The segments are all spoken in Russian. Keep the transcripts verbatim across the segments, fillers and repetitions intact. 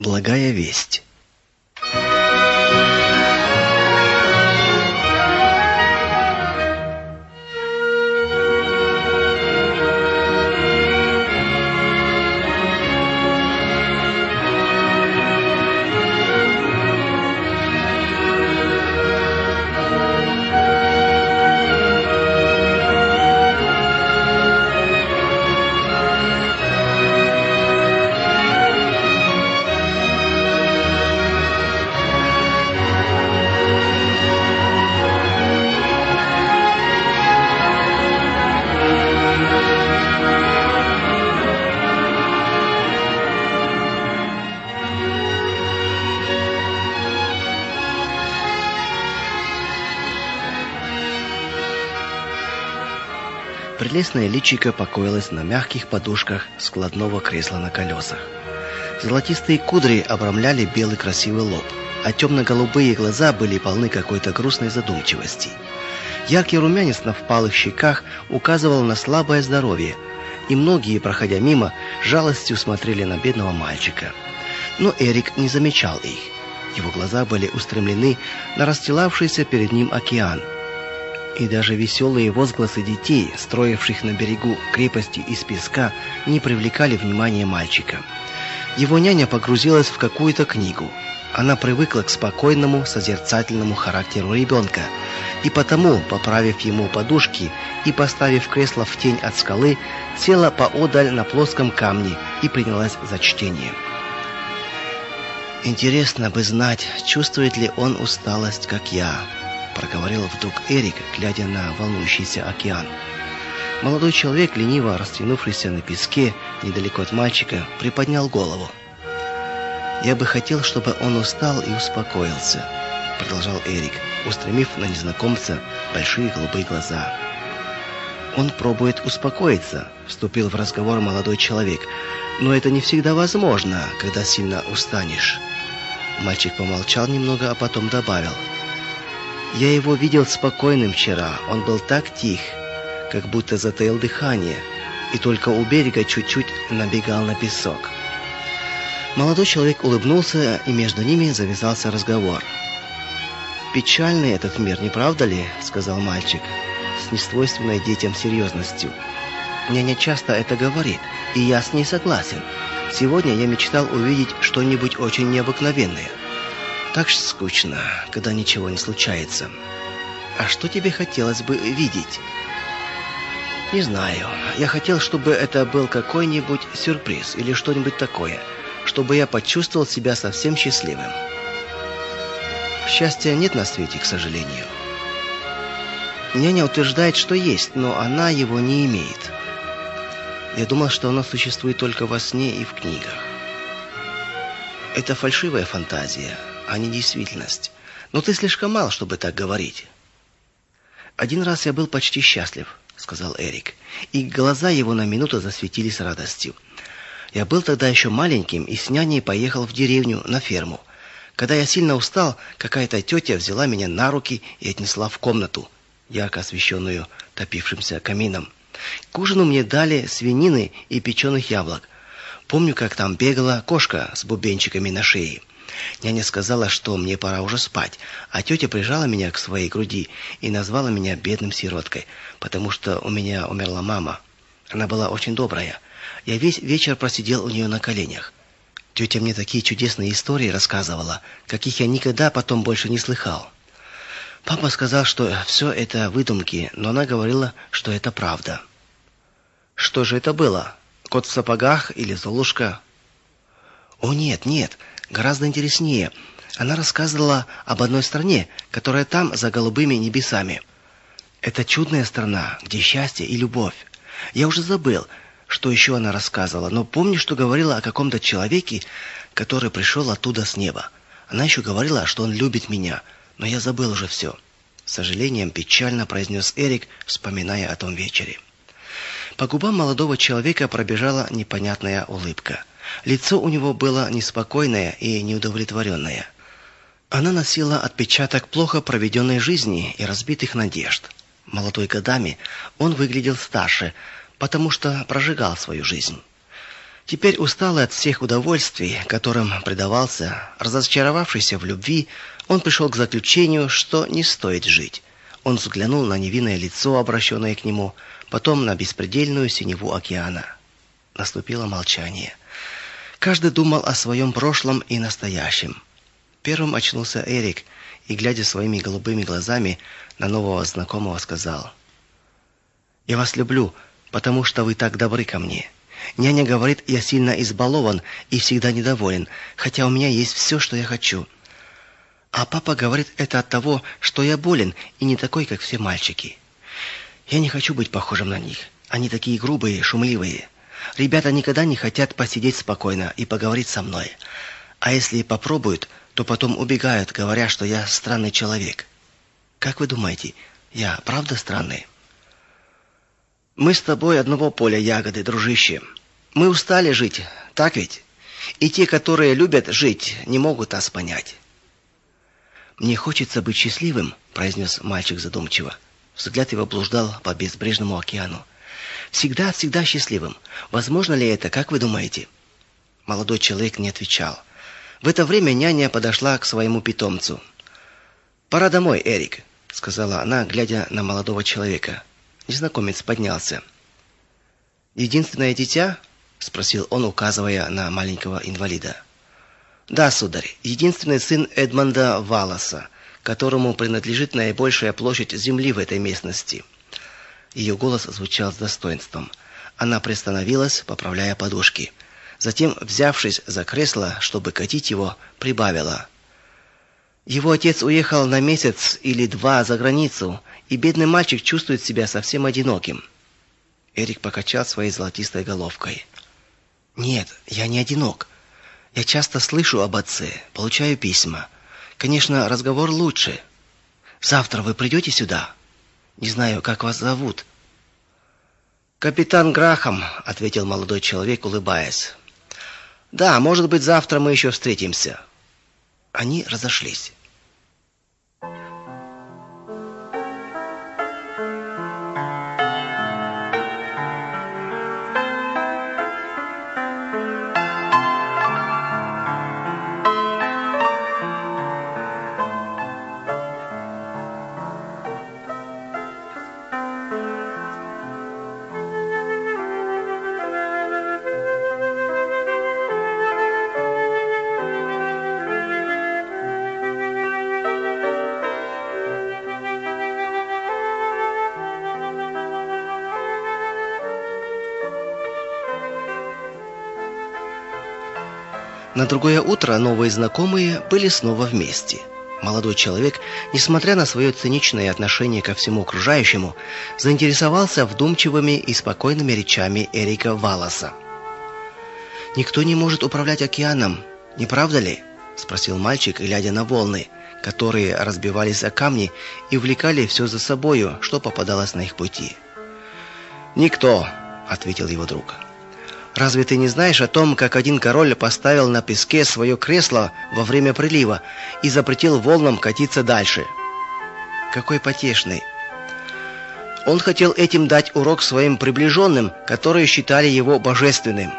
Благая весть. Прелестное личико покоилось на мягких подушках складного кресла на колесах. Золотистые кудри обрамляли белый красивый лоб, а темно-голубые глаза были полны какой-то грустной задумчивости. Яркий румянец на впалых щеках указывал на слабое здоровье, и многие, проходя мимо, с жалостью смотрели на бедного мальчика. Но Эрик не замечал их. Его глаза были устремлены на расстилавшийся перед ним океан. И даже веселые возгласы детей, строивших на берегу крепости из песка, не привлекали внимания мальчика. Его няня погрузилась в какую-то книгу. Она привыкла к спокойному, созерцательному характеру ребенка, и потому, поправив ему подушки и поставив кресло в тень от скалы, села поодаль на плоском камне и принялась за чтение. Интересно бы знать, чувствует ли он усталость, как я, проговорил вдруг Эрик, глядя на волнующийся океан. Молодой человек, лениво растянувшийся на песке недалеко от мальчика, приподнял голову. Я бы хотел, чтобы он устал и успокоился, продолжал Эрик, устремив на незнакомца большие голубые глаза. Он пробует успокоиться, вступил в разговор молодой человек. Но это не всегда возможно, когда сильно устанешь. Мальчик помолчал немного, а потом добавил: Я его видел спокойным вчера. Он был так тих, как будто затаил дыхание, и только у берега чуть-чуть набегал на песок. Молодой человек улыбнулся, и между ними завязался разговор. Печальный этот мир, не правда ли, сказал мальчик с несвойственной детям серьезностью. Няня часто это говорит, и я с ней согласен. Сегодня я мечтал увидеть что-нибудь очень необыкновенное. Так скучно, когда ничего не случается. А что тебе хотелось бы видеть? Не знаю. Я хотел, чтобы это был какой-нибудь сюрприз или что-нибудь такое, чтобы я почувствовал себя совсем счастливым. Счастья нет на свете, к сожалению. Няня утверждает, что есть, но она его не имеет. Я думал, что оно существует только во сне и в книгах. Это фальшивая фантазия, а не действительность. Но ты слишком мал, чтобы так говорить. Один раз я был почти счастлив, сказал Эрик, и глаза его на минуту засветились радостью. Я был тогда еще маленьким и с няней поехал в деревню на ферму. Когда я сильно устал, какая-то тетя взяла меня на руки и отнесла в комнату, ярко освещенную топившимся камином. К ужину мне дали свинины и печеных яблок. Помню, как там бегала кошка с бубенчиками на шее. Няня сказала, что мне пора уже спать, а тетя прижала меня к своей груди и назвала меня бедным сироткой, потому что у меня умерла мама. Она была очень добрая. Я весь вечер просидел у нее на коленях. Тетя мне такие чудесные истории рассказывала, каких я никогда потом больше не слыхал. Папа сказал, что все это выдумки, но она говорила, что это правда. Что же это было? Кот в сапогах или Золушка? О нет, нет, гораздо интереснее. Она рассказывала об одной стране, которая там за голубыми небесами. Это чудная страна, где счастье и любовь. Я уже забыл, что еще она рассказывала, но помню, что говорила о каком-то человеке, который пришел оттуда с неба. Она еще говорила, что он любит меня. Но я забыл уже все. С сожалением печально произнес Эрик, вспоминая о том вечере. По губам молодого человека пробежала непонятная улыбка. Лицо у него было неспокойное и неудовлетворенное. Она носила отпечаток плохо проведенной жизни и разбитых надежд. Молодой годами, он выглядел старше, потому что прожигал свою жизнь. Теперь, усталый от всех удовольствий, которым предавался, разочаровавшийся в любви, он пришел к заключению, что не стоит жить. Он взглянул на невинное лицо, обращенное к нему, потом на беспредельную синеву океана. Наступило молчание. Каждый думал о своем прошлом и настоящем. Первым очнулся Эрик и, глядя своими голубыми глазами на нового знакомого, сказал: «Я вас люблю, потому что вы так добры ко мне. Няня говорит, я сильно избалован и всегда недоволен, хотя у меня есть все, что я хочу. А папа говорит, это от того, что я болен и не такой, как все мальчики. Я не хочу быть похожим на них. Они такие грубые, шумливые. Ребята никогда не хотят посидеть спокойно и поговорить со мной. А если попробуют, то потом убегают, говоря, что я странный человек. Как вы думаете, я правда странный?» «Мы с тобой одного поля ягоды, дружище. Мы устали жить, так ведь? И те, которые любят жить, не могут нас понять». «Мне хочется быть счастливым», — произнес мальчик задумчиво. Взгляд его блуждал по безбрежному океану. «Всегда, всегда счастливым. Возможно ли это, как вы думаете?» Молодой человек не отвечал. В это время няня подошла к своему питомцу. «Пора домой, Эрик», — сказала она, глядя на молодого человека. Незнакомец поднялся. «Единственное дитя?» — спросил он, указывая на маленького инвалида. «Да, сударь, единственный сын Эдмонда Валласа, которому принадлежит наибольшая площадь земли в этой местности». Ее голос звучал с достоинством. Она приостановилась, поправляя подушки. Затем, взявшись за кресло, чтобы катить его, прибавила: «Его отец уехал на месяц или два за границу, и бедный мальчик чувствует себя совсем одиноким». Эрик покачал своей золотистой головкой. «Нет, я не одинок. Я часто слышу об отце, получаю письма. Конечно, разговор лучше. Завтра вы придете сюда? Не знаю, как вас зовут». «Капитан Грахам», — ответил молодой человек, улыбаясь. «Да, может быть, завтра мы еще встретимся». Они разошлись. На другое утро новые знакомые были снова вместе. Молодой человек, несмотря на свое циничное отношение ко всему окружающему, заинтересовался вдумчивыми и спокойными речами Эрика Валласа. «Никто не может управлять океаном, не правда ли?» — спросил мальчик, глядя на волны, которые разбивались о камни и увлекали все за собою, что попадалось на их пути. «Никто», — ответил его друг. «Разве ты не знаешь о том, как один король поставил на песке свое кресло во время прилива и запретил волнам катиться дальше?» «Какой потешный!» Он хотел этим дать урок своим приближенным, которые считали его божественным.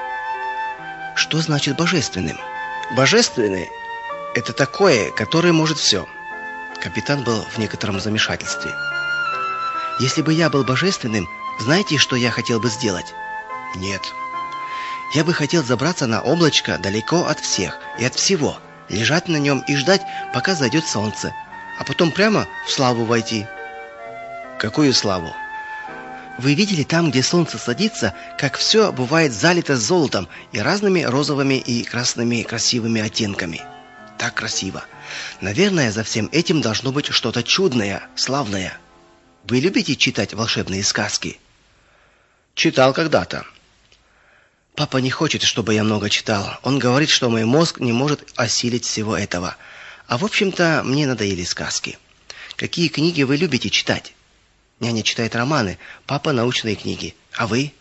«Что значит божественным?» «Божественный — это такое, которое может все». Капитан был в некотором замешательстве. «Если бы я был божественным, знаете, что я хотел бы сделать?» «Нет». «Я бы хотел забраться на облачко далеко от всех и от всего, лежать на нем и ждать, пока зайдет солнце, а потом прямо в славу войти». «Какую славу?» «Вы видели там, где солнце садится, как все бывает залито золотом и разными розовыми и красными красивыми оттенками? Так красиво. Наверное, за всем этим должно быть что-то чудное, славное. Вы любите читать волшебные сказки?» «Читал когда-то». «Папа не хочет, чтобы я много читал. Он говорит, что мой мозг не может осилить всего этого. А в общем-то, мне надоели сказки. Какие книги вы любите читать?» «Няня читает романы, папа научные книги. А вы?»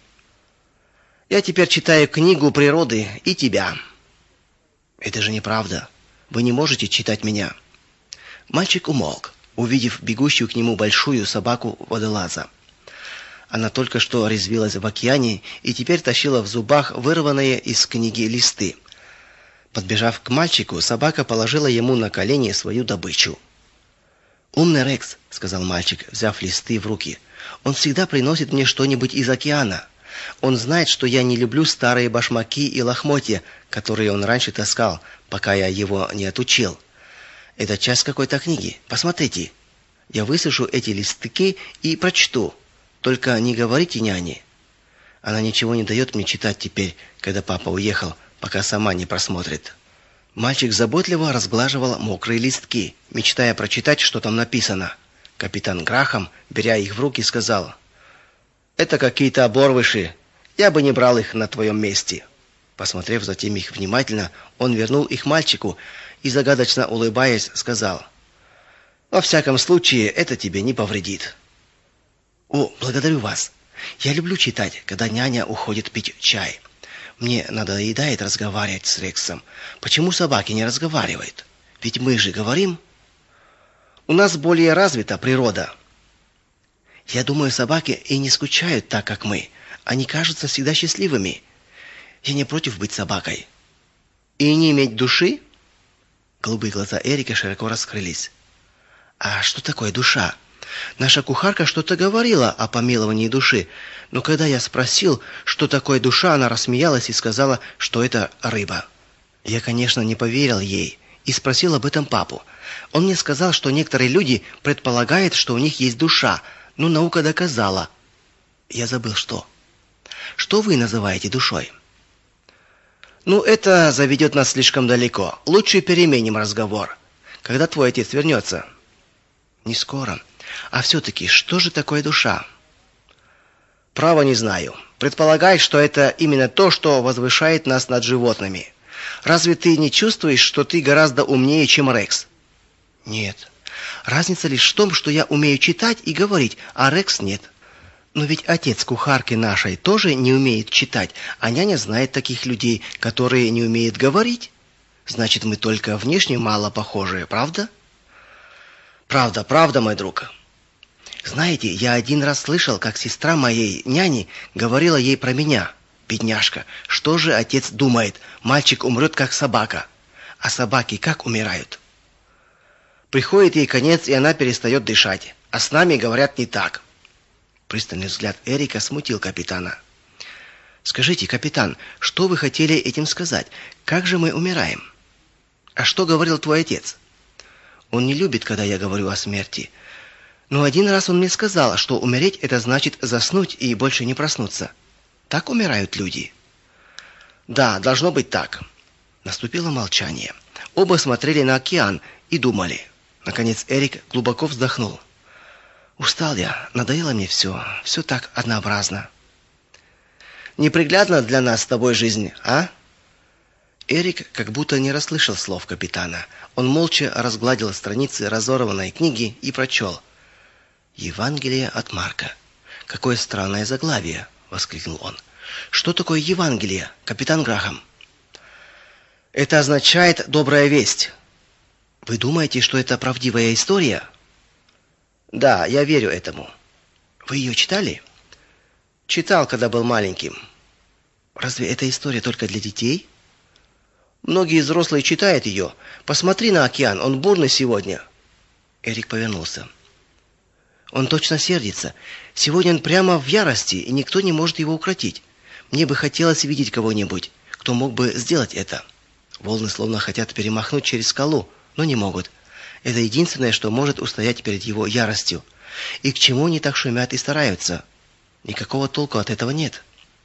«Я теперь читаю книгу природы и тебя». «Это же неправда. Вы не можете читать меня». Мальчик умолк, увидев бегущую к нему большую собаку водолаза. Она только что резвилась в океане и теперь тащила в зубах вырванные из книги листы. Подбежав к мальчику, собака положила ему на колени свою добычу. «Умный Рекс», — сказал мальчик, взяв листы в руки. «Он всегда приносит мне что-нибудь из океана. Он знает, что я не люблю старые башмаки и лохмотья, которые он раньше таскал, пока я его не отучил. Это часть какой-то книги. Посмотрите. Я высушу эти листки и прочту. Только не говорите няне. Она ничего не дает мне читать теперь, когда папа уехал, пока сама не просмотрит». Мальчик заботливо разглаживал мокрые листки, мечтая прочитать, что там написано. Капитан Грахам, беря их в руки, сказал: «Это какие-то оборвыши. Я бы не брал их на твоем месте». Посмотрев затем их внимательно, он вернул их мальчику и, загадочно улыбаясь, сказал: «Во всяком случае, это тебе не повредит». «О, благодарю вас. Я люблю читать, когда няня уходит пить чай. Мне надоедает разговаривать с Рексом. Почему собаки не разговаривают? Ведь мы же говорим. У нас более развита природа. Я думаю, собаки и не скучают так, как мы. Они кажутся всегда счастливыми. Я не против быть собакой». «И не иметь души?» Голубые глаза Эрика широко раскрылись. «А что такое душа? Наша кухарка что-то говорила о помиловании души, но когда я спросил, что такое душа, она рассмеялась и сказала, что это рыба. Я, конечно, не поверил ей и спросил об этом папу. Он мне сказал, что некоторые люди предполагают, что у них есть душа, но наука доказала. Я забыл, что. Что вы называете душой?» «Ну, это заведет нас слишком далеко. Лучше переменим разговор. Когда твой отец вернется?» «Не скоро. А все-таки, что же такое душа?» «Право не знаю. Предполагай, что это именно то, что возвышает нас над животными. Разве ты не чувствуешь, что ты гораздо умнее, чем Рекс?» «Нет. Разница лишь в том, что я умею читать и говорить, а Рекс нет. Но ведь отец кухарки нашей тоже не умеет читать, а няня знает таких людей, которые не умеют говорить. Значит, мы только внешне мало похожи, правда?» «Правда, правда, мой друг». «Знаете, я один раз слышал, как сестра моей няни говорила ей про меня. Бедняжка, что же отец думает? Мальчик умрет, как собака. А собаки как умирают?» «Приходит ей конец, и она перестает дышать. А с нами говорят не так». Пристальный взгляд Эрика смутил капитана. «Скажите, капитан, что вы хотели этим сказать? Как же мы умираем?» «А что говорил твой отец?» «Он не любит, когда я говорю о смерти. Но один раз он мне сказал, что умереть – это значит заснуть и больше не проснуться. Так умирают люди?» «Да, должно быть так». Наступило молчание. Оба смотрели на океан и думали. Наконец Эрик глубоко вздохнул. «Устал я, надоело мне все, все так однообразно». «Неприглядна для нас с тобой жизнь, а?» Эрик как будто не расслышал слов капитана. Он молча разгладил страницы разорванной книги и прочел: «Евангелие от Марка». «Какое странное заглавие!» — воскликнул он. «Что такое Евангелие, капитан Грахам?» «Это означает «добрая весть». «Вы думаете, что это правдивая история?» «Да, я верю этому». «Вы ее читали?» «Читал, когда был маленьким». «Разве эта история только для детей?» «Многие взрослые читают ее. Посмотри на океан, он бурный сегодня». Эрик повернулся. «Он точно сердится. Сегодня он прямо в ярости, и никто не может его укротить. Мне бы хотелось видеть кого-нибудь, кто мог бы сделать это. Волны словно хотят перемахнуть через скалу, но не могут. Это единственное, что может устоять перед его яростью. И к чему они так шумят и стараются? Никакого толку от этого нет».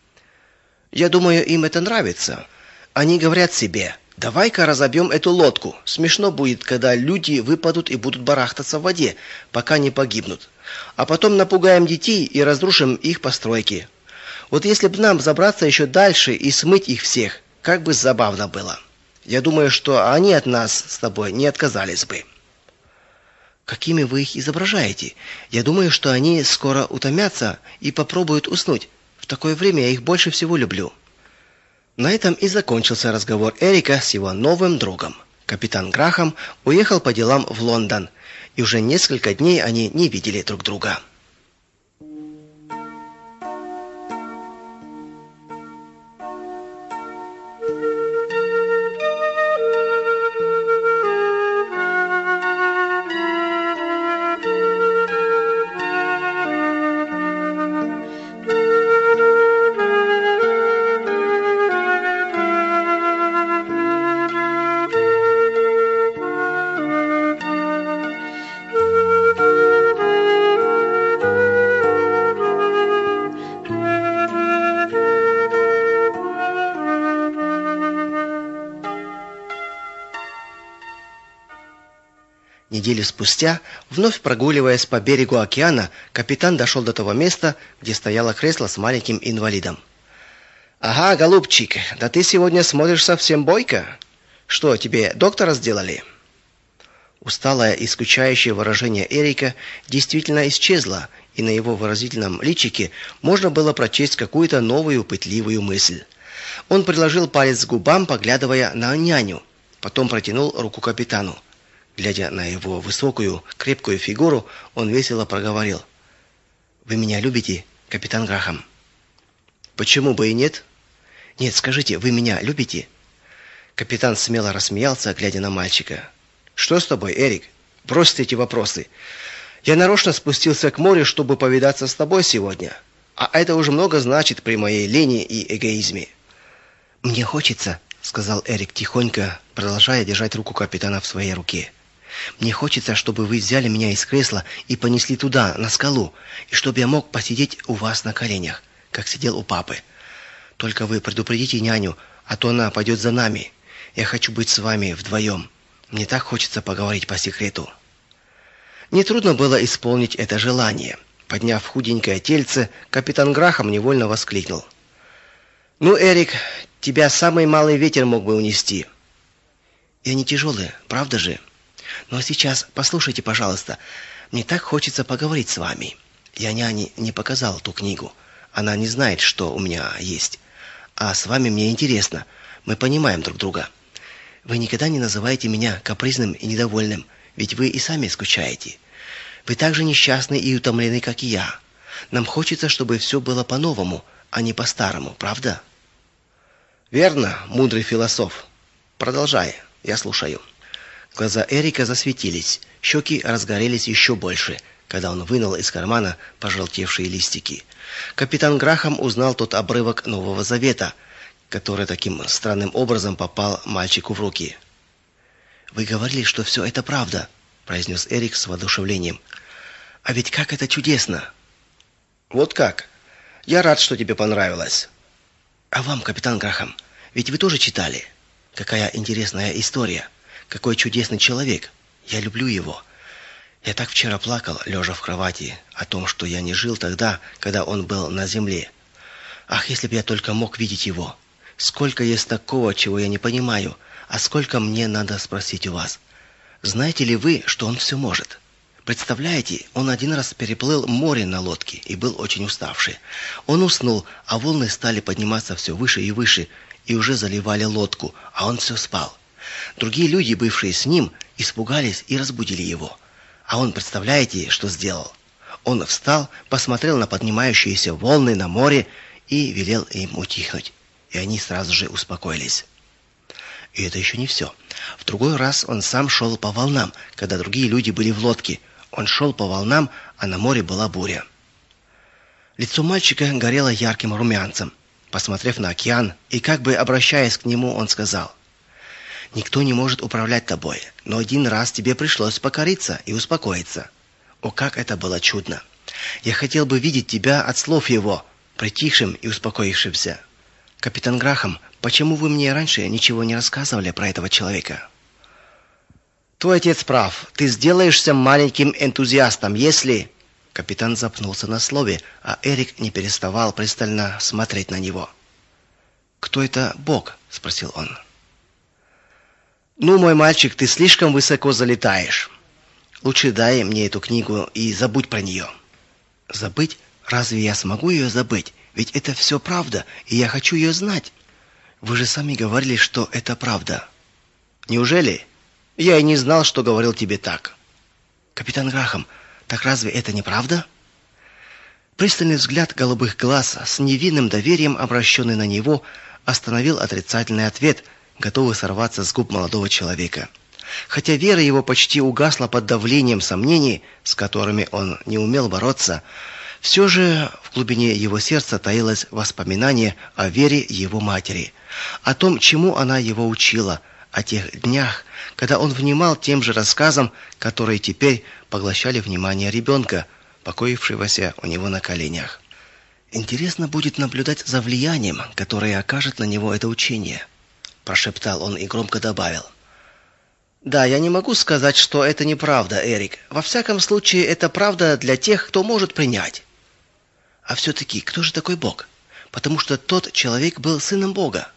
«Я думаю, им это нравится. Они говорят себе: давай-ка разобьем эту лодку. Смешно будет, когда люди выпадут и будут барахтаться в воде, пока не погибнут. А потом напугаем детей и разрушим их постройки. Вот если бы нам забраться еще дальше и смыть их всех, как бы забавно было. Я думаю, что они от нас с тобой не отказались бы». «Какими вы их изображаете? Я думаю, что они скоро утомятся и попробуют уснуть. В такое время я их больше всего люблю». На этом и закончился разговор Эрика с его новым другом. Капитан Грахам уехал по делам в Лондон, и уже несколько дней они не видели друг друга. Неделю спустя, вновь прогуливаясь по берегу океана, капитан дошел до того места, где стояло кресло с маленьким инвалидом. «Ага, голубчик, да ты сегодня смотришь совсем бойко. Что, тебе доктора сделали?» Усталое и скучающее выражение Эрика действительно исчезло, и на его выразительном личике можно было прочесть какую-то новую пытливую мысль. Он приложил палец к губам, поглядывая на няню, потом протянул руку капитану. Глядя на его высокую, крепкую фигуру, он весело проговорил: «Вы меня любите, капитан Грахам?» «Почему бы и нет?» «Нет, скажите, вы меня любите?» Капитан смело рассмеялся, глядя на мальчика. «Что с тобой, Эрик? Брось эти вопросы. Я нарочно спустился к морю, чтобы повидаться с тобой сегодня. А это уже много значит при моей лени и эгоизме». «Мне хочется», — сказал Эрик тихонько, продолжая держать руку капитана в своей руке. «Мне хочется, чтобы вы взяли меня из кресла и понесли туда, на скалу, и чтобы я мог посидеть у вас на коленях, как сидел у папы. Только вы предупредите няню, а то она пойдет за нами. Я хочу быть с вами вдвоем. Мне так хочется поговорить по секрету». Нетрудно было исполнить это желание. Подняв худенькое тельце, капитан Грахам невольно воскликнул: «Ну, Эрик, тебя самый малый ветер мог бы унести». «Я не тяжелый, правда же? Но сейчас послушайте, пожалуйста. Мне так хочется поговорить с вами. Я няне не показал ту книгу. Она не знает, что у меня есть. А с вами мне интересно. Мы понимаем друг друга. Вы никогда не называете меня капризным и недовольным, ведь вы и сами скучаете. Вы так же несчастны и утомлены, как и я. Нам хочется, чтобы все было по-новому, а не по-старому, правда?» «Верно, мудрый философ. Продолжай, я слушаю». Глаза Эрика засветились, щеки разгорелись еще больше, когда он вынул из кармана пожелтевшие листики. Капитан Грахам узнал тот обрывок Нового Завета, который таким странным образом попал мальчику в руки. «Вы говорили, что все это правда», — произнес Эрик с воодушевлением. «А ведь как это чудесно!» «Вот как? Я рад, что тебе понравилось». «А вам, капитан Грахам, ведь вы тоже читали? Какая интересная история! Какой чудесный человек! Я люблю его. Я так вчера плакал, лежа в кровати, о том, что я не жил тогда, когда он был на земле. Ах, если бы я только мог видеть его! Сколько есть такого, чего я не понимаю, а сколько мне надо спросить у вас. Знаете ли вы, что он все может? Представляете, он один раз переплыл море на лодке и был очень уставший. Он уснул, а волны стали подниматься все выше и выше, и уже заливали лодку, а он все спал. Другие люди, бывшие с ним, испугались и разбудили его. А он, представляете, что сделал? Он встал, посмотрел на поднимающиеся волны на море и велел им утихнуть. И они сразу же успокоились. И это еще не все. В другой раз он сам шел по волнам, когда другие люди были в лодке. Он шел по волнам, а на море была буря. Лицо мальчика горело ярким румянцем. Посмотрев на океан и как бы обращаясь к нему, он сказал: «Никто не может управлять тобой, но один раз тебе пришлось покориться и успокоиться. О, как это было чудно! Я хотел бы видеть тебя от слов его, притихшим и успокоившимся. Капитан Грахам, почему вы мне раньше ничего не рассказывали про этого человека?» «Твой отец прав. Ты сделаешься маленьким энтузиастом, если...» Капитан запнулся на слове, а Эрик не переставал пристально смотреть на него. «Кто это Бог?» — спросил он. «Ну, мой мальчик, ты слишком высоко залетаешь. Лучше дай мне эту книгу и забудь про нее». «Забыть? Разве я смогу ее забыть? Ведь это все правда, и я хочу ее знать. Вы же сами говорили, что это правда». «Неужели? Я и не знал, что говорил тебе так». «Капитан Грахам, так разве это не правда?» Пристальный взгляд голубых глаз с невинным доверием, обращенный на него, остановил отрицательный ответ, готовый сорваться с губ молодого человека. Хотя вера его почти угасла под давлением сомнений, с которыми он не умел бороться, все же в глубине его сердца таилось воспоминание о вере его матери, о том, чему она его учила, о тех днях, когда он внимал тем же рассказам, которые теперь поглощали внимание ребенка, покоившегося у него на коленях. «Интересно будет наблюдать за влиянием, которое окажет на него это учение», — прошептал он и громко добавил: Да, я не могу сказать, что это неправда, Эрик. Во всяком случае, это правда для тех, кто может принять. А все-таки, кто же такой Бог? Потому что тот человек был сыном Бога.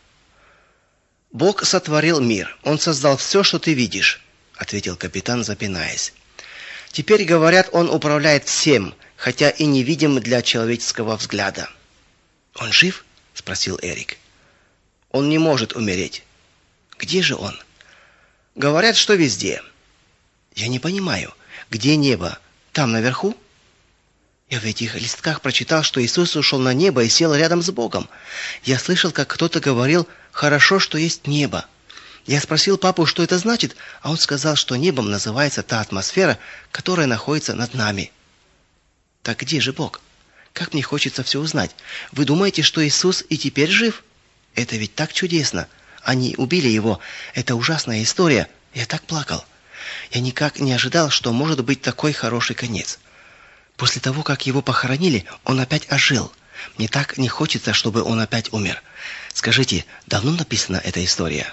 Бог сотворил мир. Он создал все, что ты видишь, ответил капитан, запинаясь. Теперь, говорят, он управляет всем, хотя и невидим для человеческого взгляда. Он жив? Спросил Эрик. Он не может умереть. Где же он? Говорят, что везде. Я не понимаю, где небо? Там наверху? Я в этих листках прочитал, что Иисус ушел на небо и сел рядом с Богом. Я слышал, как кто-то говорил: "Хорошо, что есть небо". Я спросил папу, что это значит, а он сказал, что небом называется та атмосфера, которая находится над нами. Так где же Бог? Как мне хочется все узнать. Вы думаете, что Иисус и теперь жив? Это ведь так чудесно. Они убили его. Это ужасная история. Я так плакал. Я никак не ожидал, что может быть такой хороший конец. После того, как его похоронили, он опять ожил. Мне так не хочется, чтобы он опять умер. Скажите, давно написана эта история?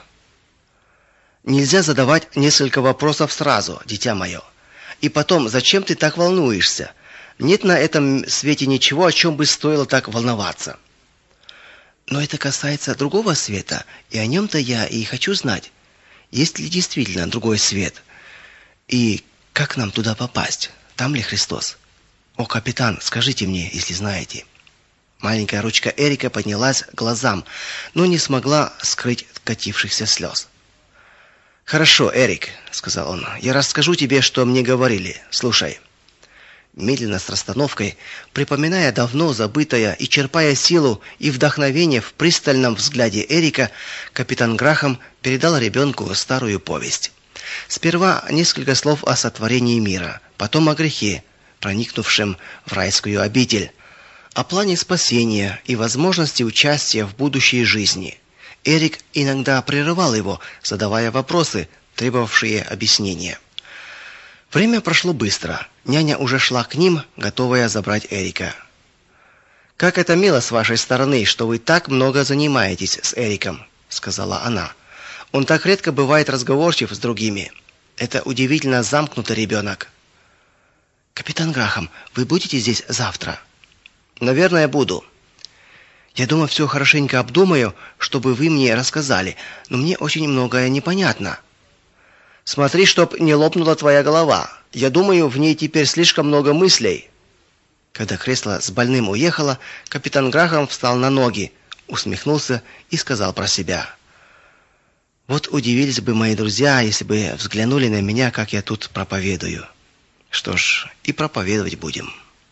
Нельзя задавать несколько вопросов сразу, дитя мое. И потом, зачем ты так волнуешься? Нет на этом свете ничего, о чем бы стоило так волноваться. Но это касается другого света, и о нем-то я и хочу знать. Есть ли действительно другой свет? И как нам туда попасть? Там ли Христос? О, капитан, скажите мне, если знаете. Маленькая ручка Эрика поднялась к глазам, но не смогла скрыть катившихся слез. Хорошо, Эрик, сказал он. Я расскажу тебе, что мне говорили. Слушай. Медленно, с расстановкой, припоминая давно забытое и черпая силу и вдохновение в пристальном взгляде Эрика, капитан Грахам передал ребенку старую повесть. Сперва несколько слов о сотворении мира, потом о грехе, проникнувшем в райскую обитель, о плане спасения и возможности участия в будущей жизни. Эрик иногда прерывал его, задавая вопросы, требовавшие объяснения. Время прошло быстро. Няня уже шла к ним, готовая забрать Эрика. Как это мило с вашей стороны, что вы так много занимаетесь с Эриком, сказала она. Он так редко бывает разговорчив с другими. Это удивительно замкнутый ребенок. Капитан Грахам, вы будете здесь завтра? Наверное, буду. Я дома все хорошенько обдумаю, чтобы вы мне рассказали, но мне очень многое непонятно. Смотри, чтоб не лопнула твоя голова. Я думаю, в ней теперь слишком много мыслей. Когда кресло с больным уехало, капитан Грахам встал на ноги, усмехнулся и сказал про себя: вот удивились бы мои друзья, если бы взглянули на меня, как я тут проповедую. Что ж, и проповедовать будем.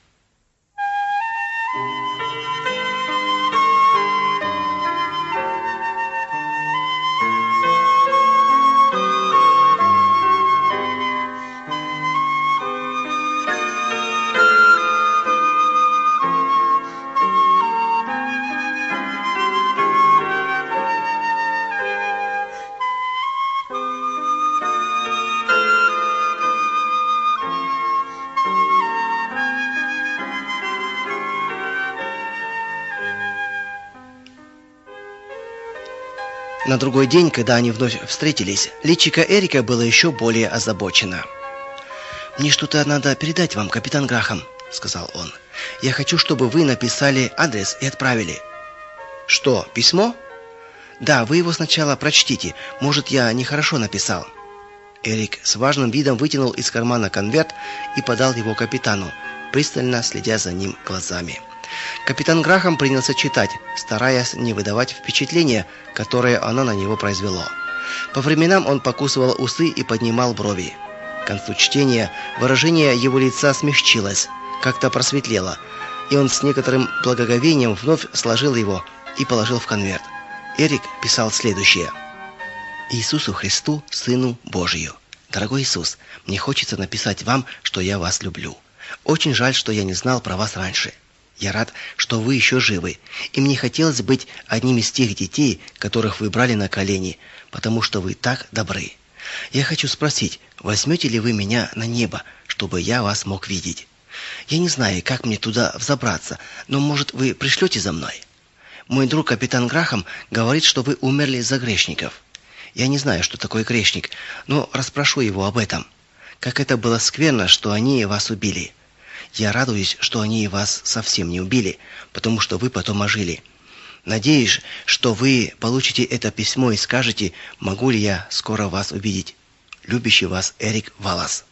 На другой день, когда они вновь встретились, личико Эрика было еще более озабочено. «Мне что-то надо передать вам, капитан Грахам», — сказал он. «Я хочу, чтобы вы написали адрес и отправили». «Что, письмо?» «Да, вы его сначала прочтите. Может, я нехорошо написал». Эрик с важным видом вытянул из кармана конверт и подал его капитану, пристально следя за ним глазами. Капитан Грахам принялся читать, стараясь не выдавать впечатления, которое оно на него произвело. По временам он покусывал усы и поднимал брови. К концу чтения выражение его лица смягчилось, как-то просветлело, и он с некоторым благоговением вновь сложил его и положил в конверт. Эрик писал следующее: Иисусу Христу, Сыну Божию. Дорогой Иисус, мне хочется написать вам, что я вас люблю. Очень жаль, что я не знал про вас раньше. Я рад, что вы еще живы, и мне хотелось быть одним из тех детей, которых вы брали на колени, потому что вы так добры. Я хочу спросить, возьмете ли вы меня на небо, чтобы я вас мог видеть? Я не знаю, как мне туда взобраться, но, может, вы пришлете за мной? Мой друг капитан Грахам говорит, что вы умерли за грешников. Я не знаю, что такое грешник, но расспрошу его об этом. Как это было скверно, что они вас убили. Я радуюсь, что они вас совсем не убили, потому что вы потом ожили. Надеюсь, что вы получите это письмо и скажете, могу ли я скоро вас увидеть. Любящий вас Эрик Валлас.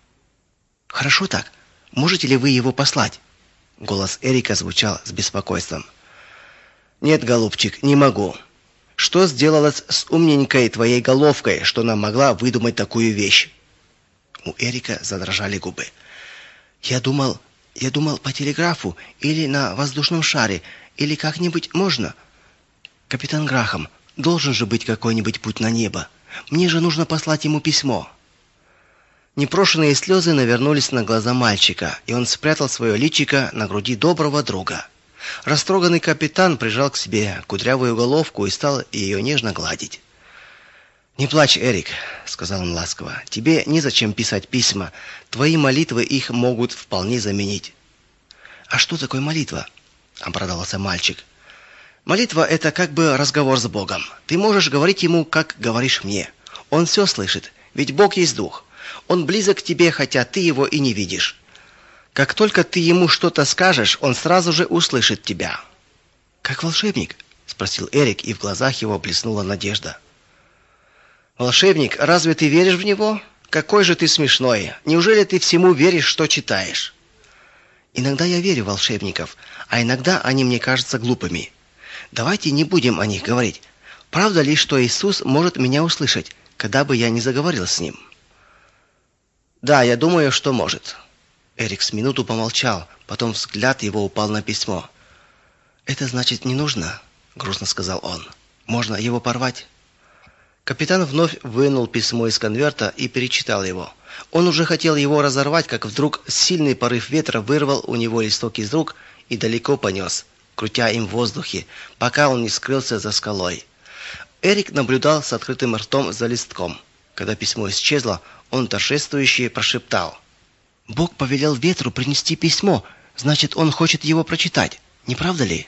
Хорошо так. Можете ли вы его послать? Голос Эрика звучал с беспокойством. Нет, голубчик, не могу. Что сделалось с умненькой твоей головкой, что она могла выдумать такую вещь? У Эрика задрожали губы. Я думал, я думал по телеграфу или на воздушном шаре, или как-нибудь можно. Капитан Грахам, должен же быть какой-нибудь путь на небо. Мне же нужно послать ему письмо. Непрошеные слезы навернулись на глаза мальчика, и он спрятал свое личико на груди доброго друга. Растроганный капитан прижал к себе кудрявую головку и стал ее нежно гладить. «Не плачь, Эрик», — сказал он ласково. «Тебе незачем писать письма. Твои молитвы их могут вполне заменить». «А что такое молитва?» — обрадовался мальчик. «Молитва — это как бы разговор с Богом. Ты можешь говорить ему, как говоришь мне. Он все слышит, ведь Бог есть дух. Он близок к тебе, хотя ты его и не видишь. Как только ты ему что-то скажешь, он сразу же услышит тебя». «Как волшебник?» — спросил Эрик, и в глазах его блеснула надежда. «Волшебник, разве ты веришь в него? Какой же ты смешной! Неужели ты всему веришь, что читаешь?» «Иногда я верю в волшебников, а иногда они мне кажутся глупыми. Давайте не будем о них говорить. Правда ли, что Иисус может меня услышать, когда бы я не заговорил с ним?» «Да, я думаю, что может». Эрик с минуту помолчал, потом взгляд его упал на письмо. «Это значит, не нужно?» — грустно сказал он. «Можно его порвать?» Капитан вновь вынул письмо из конверта и перечитал его. Он уже хотел его разорвать, как вдруг сильный порыв ветра вырвал у него листок из рук и далеко понес, крутя им в воздухе, пока он не скрылся за скалой. Эрик наблюдал с открытым ртом за листком. Когда письмо исчезло, он торжествующе прошептал: «Бог повелел ветру принести письмо, значит, он хочет его прочитать, не правда ли?»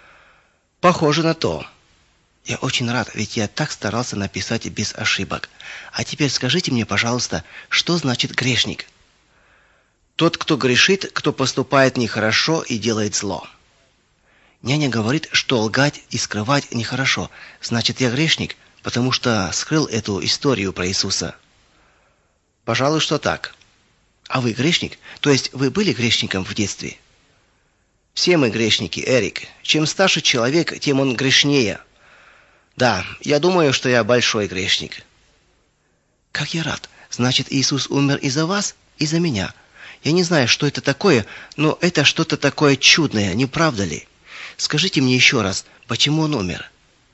«Похоже на то». «Я очень рад, ведь я так старался написать без ошибок. А теперь скажите мне, пожалуйста, что значит грешник?» «Тот, кто грешит, кто поступает нехорошо и делает зло». Няня говорит, что лгать и скрывать нехорошо. Значит, я грешник, потому что скрыл эту историю про Иисуса. Пожалуй, что так. А вы грешник? То есть вы были грешником в детстве? Все мы грешники, Эрик. Чем старше человек, тем он грешнее. Да, я думаю, что я большой грешник. Как я рад. Значит, Иисус умер и за вас, и за меня. Я не знаю, что это такое, но это что-то такое чудное, не правда ли? Скажите мне еще раз, почему он умер?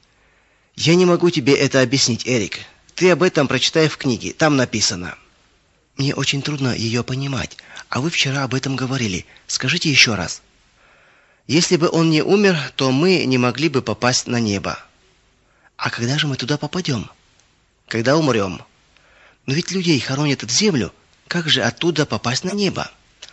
Я не могу тебе это объяснить, Эрик. Ты об этом прочитай в книге, там написано. Мне очень трудно ее понимать, а вы вчера об этом говорили. Скажите еще раз. Если бы он не умер, то мы не могли бы попасть на небо. А когда же мы туда попадем? Когда умрем. Но ведь людей хоронят в землю, как же оттуда попасть на небо?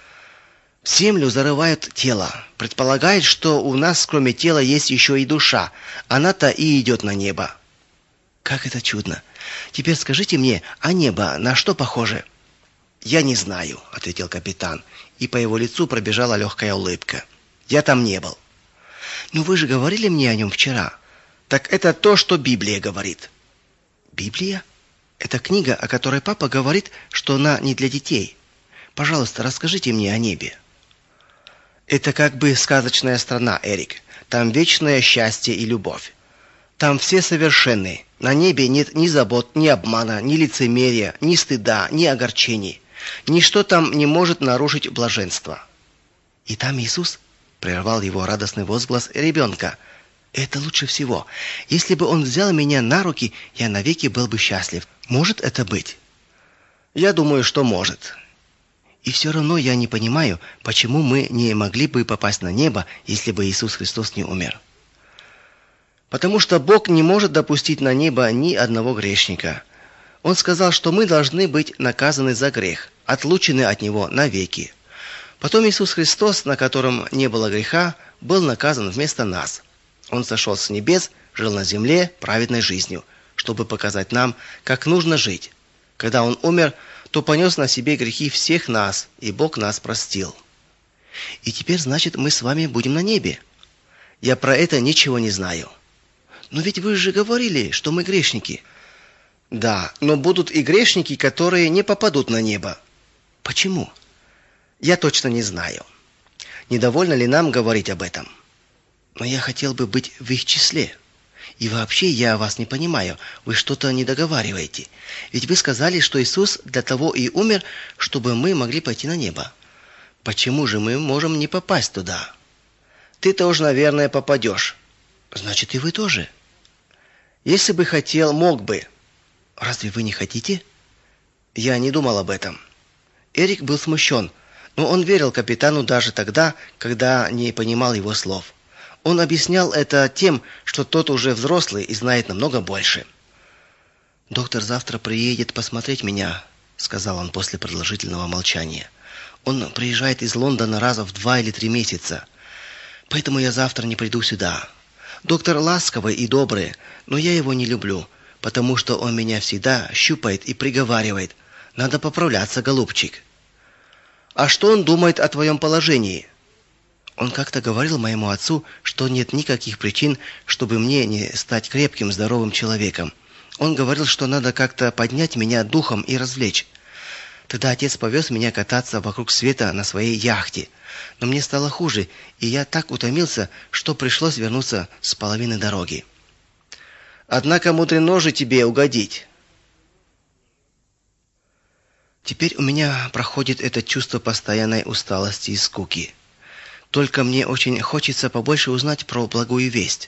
В землю зарывают тело. Предполагают, что у нас кроме тела есть еще и душа. Она-то и идет на небо. Как это чудно. Теперь скажите мне, а небо на что похоже? Я не знаю, ответил капитан, и по его лицу пробежала легкая улыбка. Я там не был. Но вы же говорили мне о нем вчера. Так это то, что Библия говорит. Библия? Это книга, о которой папа говорит, что она не для детей. Пожалуйста, расскажите мне о небе. Это как бы сказочная страна, Эрик. Там вечное счастье и любовь. Там все совершенны. На небе нет ни забот, ни обмана, ни лицемерия, ни стыда, ни огорчений. Ничто там не может нарушить блаженство. И там Иисус, прервал его радостный возглас ребенка. Это лучше всего. Если бы он взял меня на руки, я навеки был бы счастлив. Может это быть? Я думаю, что может. И все равно я не понимаю, почему мы не могли бы попасть на небо, если бы Иисус Христос не умер. Потому что Бог не может допустить на небо ни одного грешника. Он сказал, что мы должны быть наказаны за грех, отлучены от него навеки. Потом Иисус Христос, на котором не было греха, был наказан вместо нас. Он сошел с небес, жил на земле праведной жизнью, чтобы показать нам, как нужно жить. Когда он умер, то понес на себе грехи всех нас, и Бог нас простил. И теперь, значит, мы с вами будем на небе. Я про это ничего не знаю. Но ведь вы же говорили, что мы грешники. Да, но будут и грешники, которые не попадут на небо. Почему? Я точно не знаю. Недовольно ли нам говорить об этом? Но я хотел бы быть в их числе. И вообще я вас не понимаю. Вы что-то не договариваете. Ведь вы сказали, что Иисус для того и умер, чтобы мы могли пойти на небо. Почему же мы можем не попасть туда? Ты тоже, наверное, попадешь. Значит, и вы тоже. Если бы хотел, мог бы. Разве вы не хотите? Я не думал об этом. Эрик был смущен, но он верил капитану даже тогда, когда не понимал его слов. Он объяснял это тем, что тот уже взрослый и знает намного больше. «Доктор завтра приедет посмотреть меня», — сказал он после продолжительного молчания. «Он приезжает из Лондона раза в два или три месяца. Поэтому я завтра не приду сюда. Доктор ласковый и добрый, но я его не люблю, потому что он меня всегда щупает и приговаривает: надо поправляться, голубчик». «А что он думает о твоем положении?» Он как-то говорил моему отцу, что нет никаких причин, чтобы мне не стать крепким, здоровым человеком. Он говорил, что надо как-то поднять меня духом и развлечь. Тогда отец повез меня кататься вокруг света на своей яхте. Но мне стало хуже, и я так утомился, что пришлось вернуться с половины дороги. «Однако мудрено же тебе угодить». Теперь у меня проходит это чувство постоянной усталости и скуки. Только мне очень хочется побольше узнать про благую весть.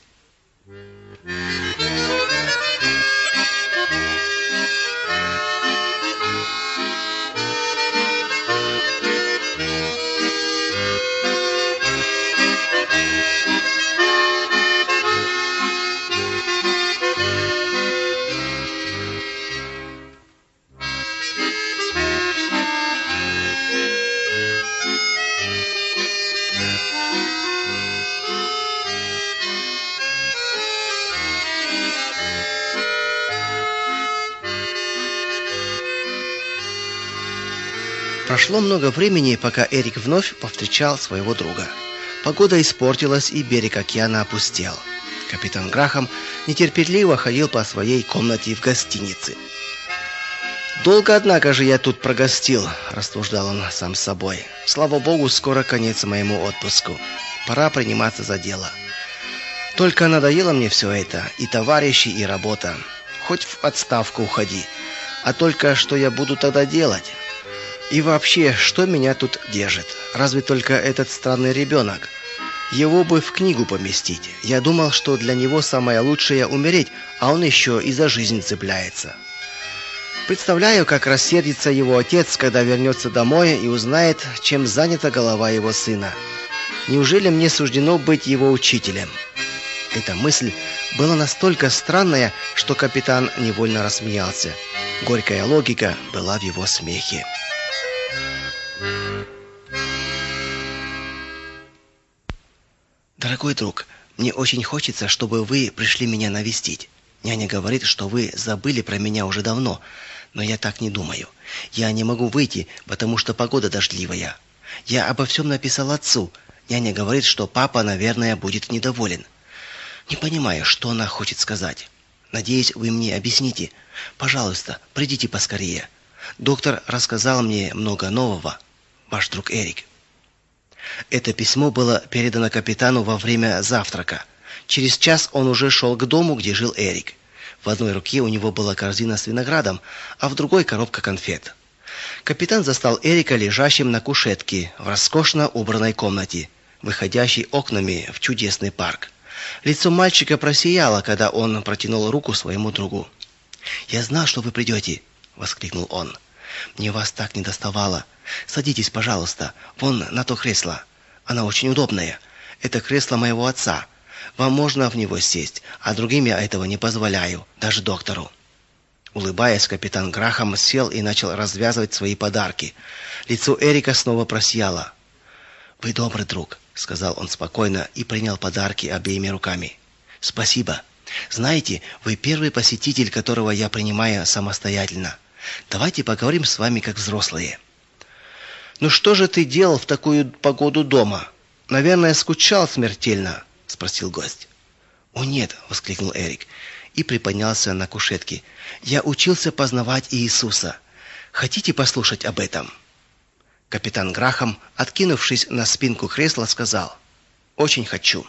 Прошло много времени, пока Эрик вновь повстречал своего друга. Погода испортилась, и берег океана опустел. Капитан Грахам нетерпеливо ходил по своей комнате в гостинице. «Долго, однако же, я тут прогостил», — рассуждал он сам с собой. «Слава богу, скоро конец моему отпуску. Пора приниматься за дело. Только надоело мне все это, и товарищи, и работа. Хоть в отставку уходи. А только что я буду тогда делать? И вообще, что меня тут держит? Разве только этот странный ребенок? Его бы в книгу поместить. Я думал, что для него самое лучшее умереть, а он еще и за жизнь цепляется. Представляю, как рассердится его отец, когда вернется домой и узнает, чем занята голова его сына. Неужели мне суждено быть его учителем?» Эта мысль была настолько странная, что капитан невольно рассмеялся. Горькая логика была в его смехе. «Дорогой друг, мне очень хочется, чтобы вы пришли меня навестить. Няня говорит, что вы забыли про меня уже давно, но я так не думаю. Я не могу выйти, потому что погода дождливая. Я обо всем написал отцу. Няня говорит, что папа, наверное, будет недоволен. Не понимаю, что она хочет сказать. Надеюсь, вы мне объясните. Пожалуйста, придите поскорее. Доктор рассказал мне много нового. Ваш друг Эрик». Это письмо было передано капитану во время завтрака. Через час он уже шел к дому, где жил Эрик. В одной руке у него была корзина с виноградом, а в другой коробка конфет. Капитан застал Эрика лежащим на кушетке в роскошно убранной комнате, выходящей окнами в чудесный парк. Лицо мальчика просияло, когда он протянул руку своему другу. «Я знал, что вы придете», — воскликнул он. «Мне вас так недоставало. Садитесь, пожалуйста, вон на то кресло. Оно очень удобное. Это кресло моего отца. Вам можно в него сесть, а другим я этого не позволяю, даже доктору». Улыбаясь, капитан Грахам сел и начал развязывать свои подарки. Лицо Эрика снова просияло. «Вы добрый друг», — сказал он спокойно и принял подарки обеими руками. «Спасибо. Знаете, вы первый посетитель, которого я принимаю самостоятельно. Давайте поговорим с вами как взрослые. Ну что же ты делал в такую погоду дома? Наверное, скучал смертельно, спросил гость. О нет, воскликнул Эрик и приподнялся на кушетке. Я учился познавать Иисуса. Хотите послушать об этом? Капитан Грахам, откинувшись на спинку кресла, сказал: очень хочу.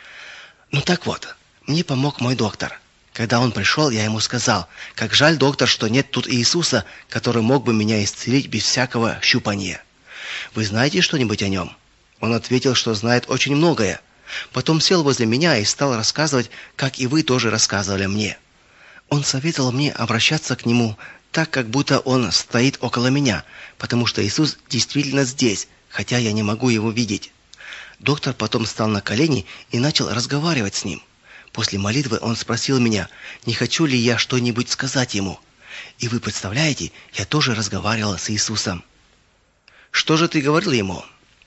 Ну так вот, мне помог мой доктор. Когда он пришел, я ему сказал: как жаль, доктор, что нет тут Иисуса, который мог бы меня исцелить без всякого щупания. Вы знаете что-нибудь о нем? Он ответил, что знает очень многое. Потом сел возле меня и стал рассказывать, как и вы тоже рассказывали мне. Он советовал мне обращаться к нему так, как будто он стоит около меня, потому что Иисус действительно здесь, хотя я не могу его видеть. Доктор потом встал на колени и начал разговаривать с ним. После молитвы он спросил меня, не хочу ли я что-нибудь сказать ему. И вы представляете, я тоже разговаривал с Иисусом. Что же ты говорил ему?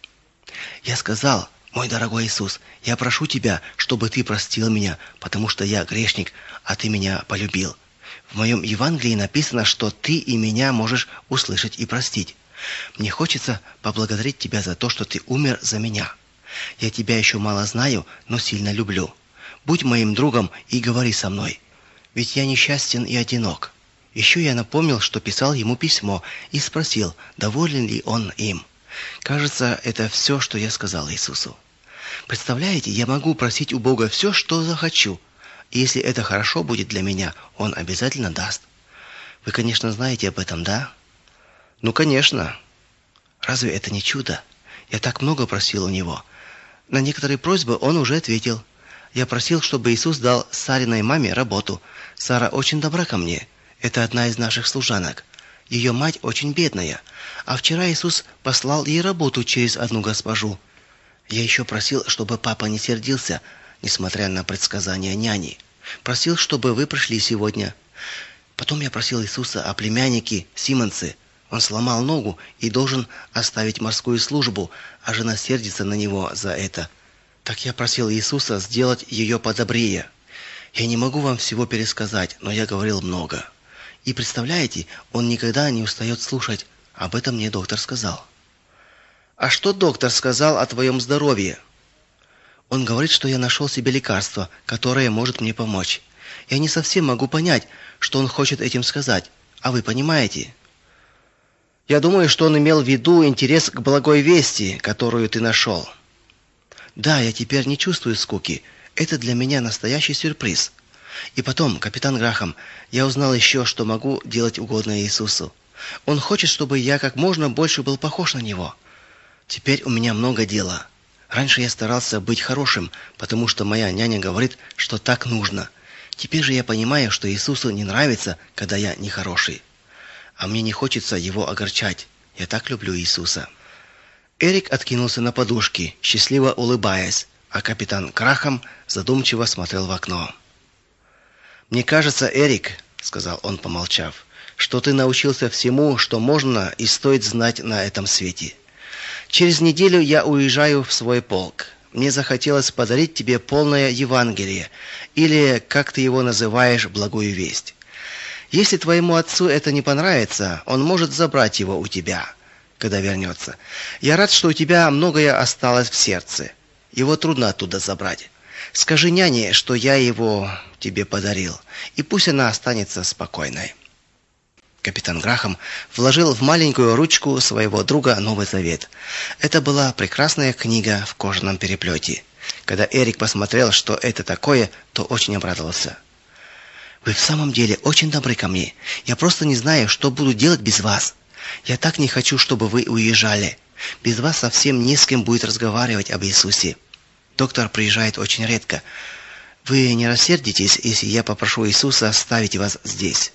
Я сказал: мой дорогой Иисус, я прошу тебя, чтобы ты простил меня, потому что я грешник, а ты меня полюбил. В моем Евангелии написано, что ты и меня можешь услышать и простить. Мне хочется поблагодарить тебя за то, что ты умер за меня. Я тебя еще мало знаю, но сильно люблю. Будь моим другом и говори со мной, ведь я несчастен и одинок. Еще я напомнил, что писал ему письмо, и спросил, доволен ли он им. Кажется, это все, что я сказал Иисусу. Представляете, я могу просить у Бога все, что захочу. И если это хорошо будет для меня, Он обязательно даст. Вы, конечно, знаете об этом, да? Ну, конечно. Разве это не чудо? Я так много просил у Него. На некоторые просьбы Он уже ответил. Я просил, чтобы Иисус дал Сариной маме работу. Сара очень добра ко мне. Это одна из наших служанок. Ее мать очень бедная. А вчера Иисус послал ей работу через одну госпожу. Я еще просил, чтобы папа не сердился, несмотря на предсказания няни. Просил, чтобы вы пришли сегодня. Потом я просил Иисуса о племяннике Симонсе. Он сломал ногу и должен оставить морскую службу, а жена сердится на него за это. Так я просил Иисуса сделать ее подобрее. Я не могу вам всего пересказать, но я говорил много. И представляете, он никогда не устает слушать. Об этом мне доктор сказал. А что доктор сказал о твоем здоровье? Он говорит, что я нашел себе лекарство, которое может мне помочь. Я не совсем могу понять, что он хочет этим сказать. А вы понимаете? Я думаю, что он имел в виду интерес к благой вести, которую ты нашел. Да, я теперь не чувствую скуки. Это для меня настоящий сюрприз. И потом, капитан Грахам, я узнал еще, что могу делать угодно Иисусу. Он хочет, чтобы я как можно больше был похож на Него. Теперь у меня много дела. Раньше я старался быть хорошим, потому что моя няня говорит, что так нужно. Теперь же я понимаю, что Иисусу не нравится, когда я нехороший. А мне не хочется Его огорчать. Я так люблю Иисуса. Эрик откинулся на подушки, счастливо улыбаясь, а капитан Грахам задумчиво смотрел в окно. «Мне кажется, Эрик, — сказал он, помолчав, — что ты научился всему, что можно и стоит знать на этом свете. Через неделю я уезжаю в свой полк. Мне захотелось подарить тебе полное Евангелие, или, как ты его называешь, благую весть. Если твоему отцу это не понравится, он может забрать его у тебя, когда вернется. Я рад, что у тебя многое осталось в сердце. Его трудно оттуда забрать. Скажи няне, что я его тебе подарил, и пусть она останется спокойной». Капитан Грахам вложил в маленькую ручку своего друга Новый Завет. Это была прекрасная книга в кожаном переплете. Когда Эрик посмотрел, что это такое, то очень обрадовался. «Вы в самом деле очень добры ко мне. Я просто не знаю, что буду делать без вас. Я так не хочу, чтобы вы уезжали. Без вас совсем не с кем будет разговаривать об Иисусе. Доктор приезжает очень редко. Вы не рассердитесь, если я попрошу Иисуса оставить вас здесь?»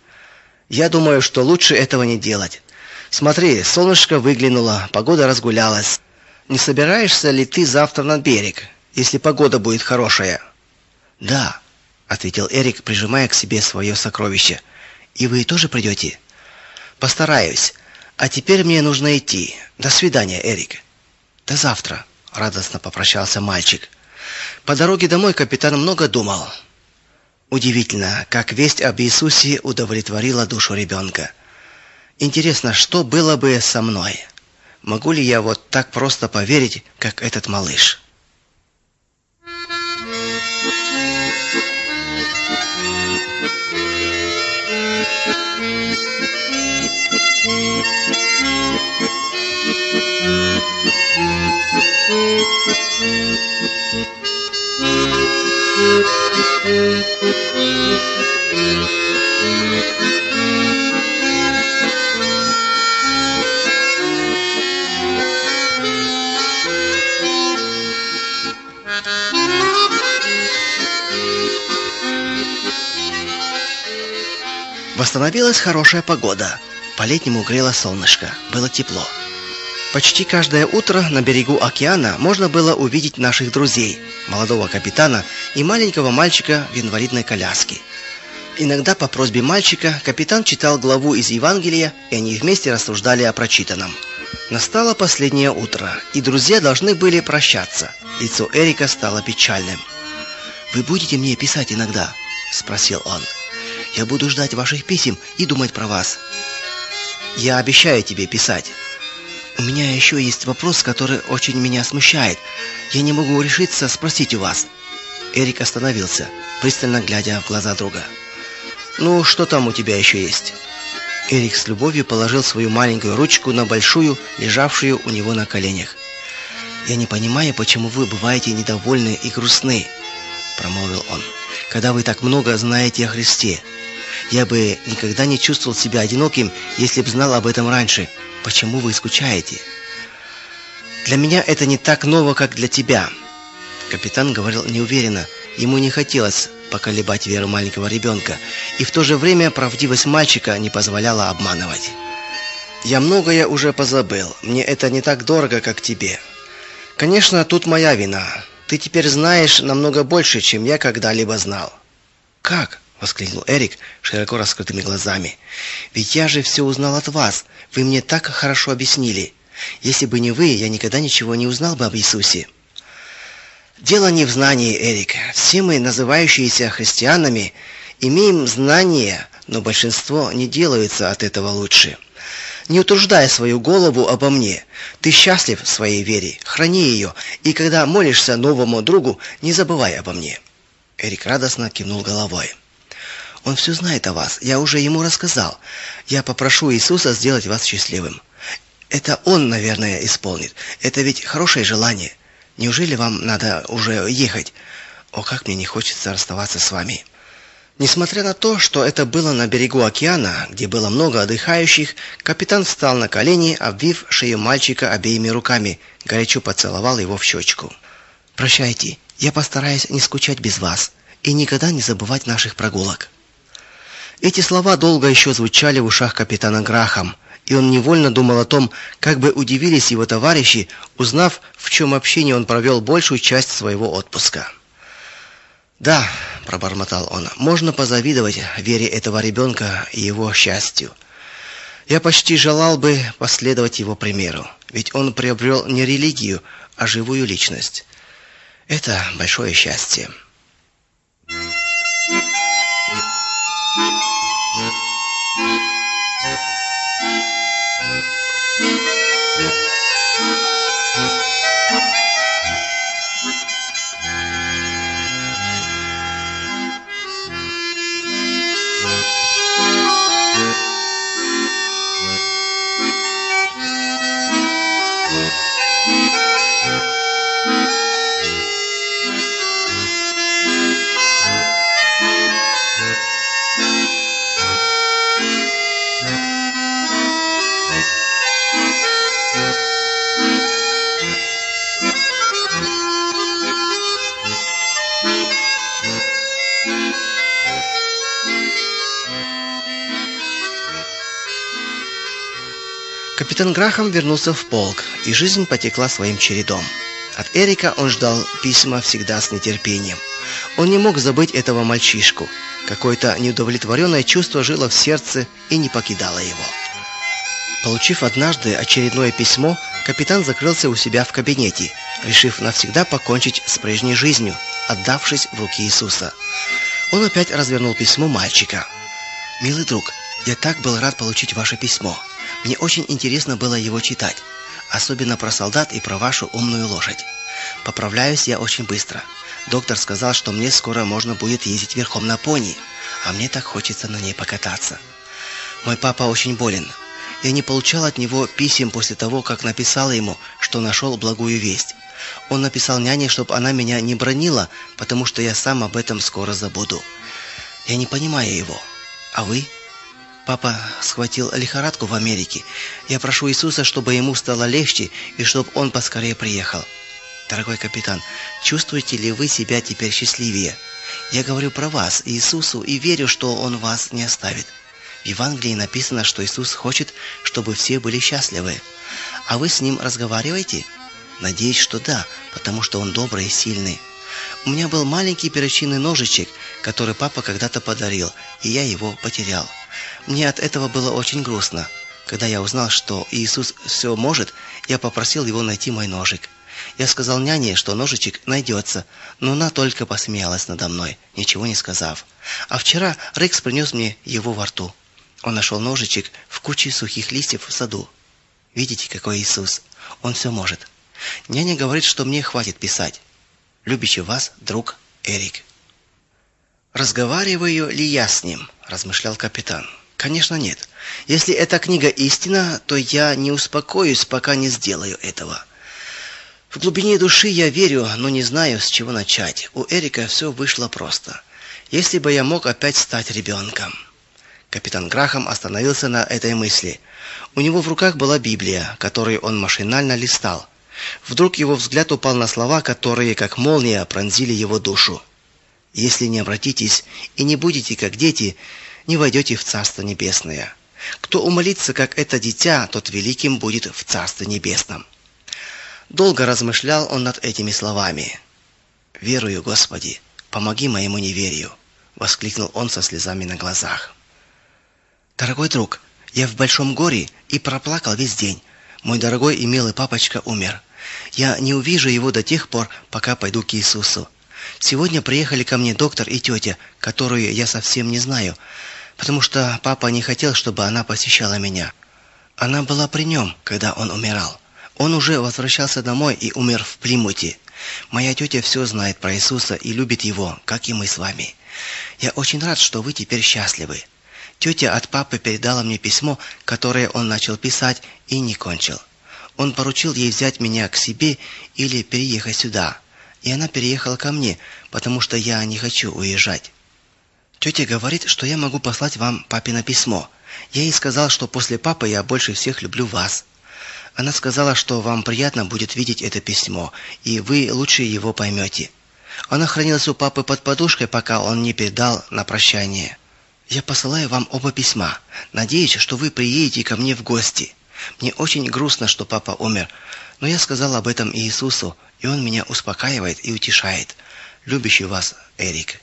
«Я думаю, что лучше этого не делать. Смотри, солнышко выглянуло, погода разгулялась. Не собираешься ли ты завтра на берег, если погода будет хорошая?» «Да», — ответил Эрик, прижимая к себе свое сокровище. «И вы тоже придете?» «Постараюсь. А теперь мне нужно идти. До свидания, Эрик». «До завтра», — радостно попрощался мальчик. По дороге домой капитан много думал. Удивительно, как весть об Иисусе удовлетворила душу ребенка. Интересно, что было бы со мной? Могу ли я вот так просто поверить, как этот малыш? Восстановилась хорошая погода. По-летнему грело солнышко, было тепло. Почти каждое утро на берегу океана можно было увидеть наших друзей, молодого капитана и маленького мальчика в инвалидной коляске. Иногда по просьбе мальчика капитан читал главу из Евангелия, и они вместе рассуждали о прочитанном. Настало последнее утро, и друзья должны были прощаться. Лицо Эрика стало печальным. «Вы будете мне писать иногда?» – спросил он. «Я буду ждать ваших писем и думать про вас». «Я обещаю тебе писать. У меня еще есть вопрос, который очень меня смущает. Я не могу решиться спросить у вас». Эрик остановился, пристально глядя в глаза друга. «Ну, что там у тебя еще есть?» Эрик с любовью положил свою маленькую ручку на большую, лежавшую у него на коленях. «Я не понимаю, почему вы бываете недовольны и грустны», — промолвил он, — «когда вы так много знаете о Христе. Я бы никогда не чувствовал себя одиноким, если б знал об этом раньше. Почему вы скучаете?» «Для меня это не так ново, как для тебя». Капитан говорил неуверенно. Ему не хотелось поколебать веру маленького ребенка, и в то же время правдивость мальчика не позволяла обманывать. «Я многое уже позабыл. Мне это не так дорого, как тебе. Конечно, тут моя вина. Ты теперь знаешь намного больше, чем я когда-либо знал». «Как?» — воскликнул Эрик широко раскрытыми глазами. «Ведь я же все узнал от вас. Вы мне так хорошо объяснили. Если бы не вы, я никогда ничего не узнал бы об Иисусе». «Дело не в знании, Эрик. Все мы, называющиеся христианами, имеем знания, но большинство не делаются от этого лучше. Не утруждай свою голову обо мне. Ты счастлив в своей вере, храни ее, и когда молишься новому другу, не забывай обо мне». Эрик радостно кивнул головой. «Он все знает о вас. Я уже ему рассказал. Я попрошу Иисуса сделать вас счастливым. Это Он, наверное, исполнит. Это ведь хорошее желание. Неужели вам надо уже ехать? О, как мне не хочется расставаться с вами». Несмотря на то, что это было на берегу океана, где было много отдыхающих, капитан встал на колени, обвив шею мальчика обеими руками, горячо поцеловал его в щечку. «Прощайте. Я постараюсь не скучать без вас и никогда не забывать наших прогулок». Эти слова долго еще звучали в ушах капитана Грахам, и он невольно думал о том, как бы удивились его товарищи, узнав, в чем общении он провел большую часть своего отпуска. «Да», — пробормотал он, — «можно позавидовать вере этого ребенка и его счастью. Я почти желал бы последовать его примеру, ведь он приобрел не религию, а живую личность. Это большое счастье». Капитан Грахам вернулся в полк, и жизнь потекла своим чередом. От Эрика он ждал письма всегда с нетерпением. Он не мог забыть этого мальчишку. Какое-то неудовлетворенное чувство жило в сердце и не покидало его. Получив однажды очередное письмо, капитан закрылся у себя в кабинете, решив навсегда покончить с прежней жизнью, отдавшись в руки Иисуса. Он опять развернул письмо мальчика. «Милый друг, я так был рад получить ваше письмо. Мне очень интересно было его читать, особенно про солдат и про вашу умную лошадь. Поправляюсь я очень быстро. Доктор сказал, что мне скоро можно будет ездить верхом на пони, а мне так хочется на ней покататься. Мой папа очень болен. Я не получал от него писем после того, как написал ему, что нашел благую весть. Он написал няне, чтобы она меня не бранила, потому что я сам об этом скоро забуду. Я не понимаю его. А вы? Папа схватил лихорадку в Америке. Я прошу Иисуса, чтобы ему стало легче и чтобы он поскорее приехал. Дорогой капитан, чувствуете ли вы себя теперь счастливее? Я говорю про вас, Иисусу, и верю, что Он вас не оставит. В Евангелии написано, что Иисус хочет, чтобы все были счастливы. А вы с Ним разговариваете? Надеюсь, что да, потому что Он добрый и сильный. У меня был маленький перочинный ножичек, который папа когда-то подарил, и я его потерял. Мне от этого было очень грустно. Когда я узнал, что Иисус все может, я попросил его найти мой ножик. Я сказал няне, что ножичек найдется, но она только посмеялась надо мной, ничего не сказав. А вчера Рекс принес мне его во рту. Он нашел ножичек в куче сухих листьев в саду. Видите, какой Иисус? Он все может. Няня говорит, что мне хватит писать. Любящий вас, друг Эрик. «Разговариваю ли я с ним?» – размышлял капитан. «Конечно нет. Если эта книга истина, то я не успокоюсь, пока не сделаю этого. В глубине души я верю, но не знаю, с чего начать. У Эрика все вышло просто. Если бы я мог опять стать ребенком». Капитан Грахам остановился на этой мысли. У него в руках была Библия, которую он машинально листал. Вдруг его взгляд упал на слова, которые, как молния, пронзили его душу. «Если не обратитесь и не будете как дети, не войдете в Царство Небесное. Кто умолится, как это дитя, тот великим будет в Царстве Небесном». Долго размышлял он над этими словами. «Верую, Господи, помоги моему неверию», — воскликнул он со слезами на глазах. «Дорогой друг, я в большом горе и проплакал весь день. Мой дорогой и милый папочка умер. Я не увижу его до тех пор, пока пойду к Иисусу. Сегодня приехали ко мне доктор и тетя, которую я совсем не знаю, потому что папа не хотел, чтобы она посещала меня. Она была при нем, когда он умирал. Он уже возвращался домой и умер в Плимуте. Моя тетя все знает про Иисуса и любит его, как и мы с вами. Я очень рад, что вы теперь счастливы. Тетя от папы передала мне письмо, которое он начал писать и не кончил. Он поручил ей взять меня к себе или переехать сюда. И она переехала ко мне, потому что я не хочу уезжать. Тетя говорит, что я могу послать вам папино письмо. Я ей сказал, что после папы я больше всех люблю вас. Она сказала, что вам приятно будет видеть это письмо, и вы лучше его поймете. Оно хранилось у папы под подушкой, пока он не передал на прощание. Я посылаю вам оба письма. Надеюсь, что вы приедете ко мне в гости. Мне очень грустно, что папа умер, но я сказал об этом Иисусу, и он меня успокаивает и утешает. Любящий вас, Эрик.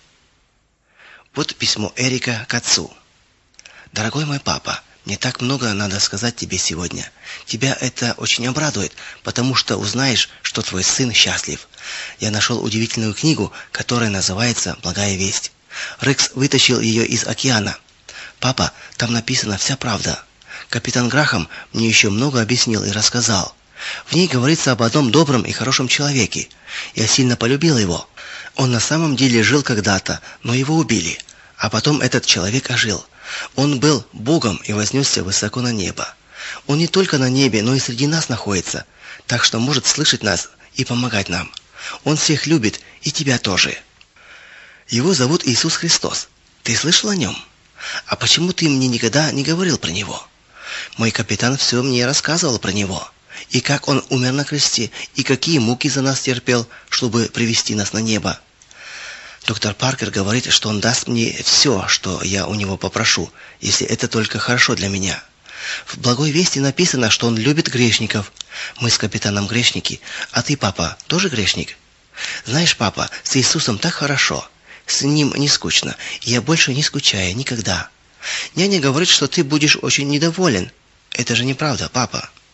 Вот письмо Эрика к отцу. Дорогой мой папа, мне так много надо сказать тебе сегодня. Тебя это очень обрадует, потому что узнаешь, что твой сын счастлив. Я нашел удивительную книгу, которая называется «Благая весть». Рекс вытащил ее из океана. Папа, там написана вся правда. Капитан Грахам мне еще много объяснил и рассказал. В ней говорится об одном добром и хорошем человеке. Я сильно полюбил его. Он на самом деле жил когда-то, но его убили. А потом этот человек ожил. Он был Богом и вознесся высоко на небо. Он не только на небе, но и среди нас находится, так что может слышать нас и помогать нам. Он всех любит, и тебя тоже. Его зовут Иисус Христос. Ты слышал о нем? А почему ты мне никогда не говорил про него? Мой капитан все мне рассказывал про него. И как он умер на кресте, и какие муки за нас терпел, чтобы привести нас на небо. Доктор Паркер говорит, что он даст мне все, что я у него попрошу, если это только хорошо для меня. В Благой Вести написано, что он любит грешников. Мы с капитаном грешники, а ты, папа, тоже грешник? Знаешь, папа, с Иисусом так хорошо. С ним не скучно, и я больше не скучаю никогда. Няня говорит, что ты будешь очень недоволен. Это же неправда, папа.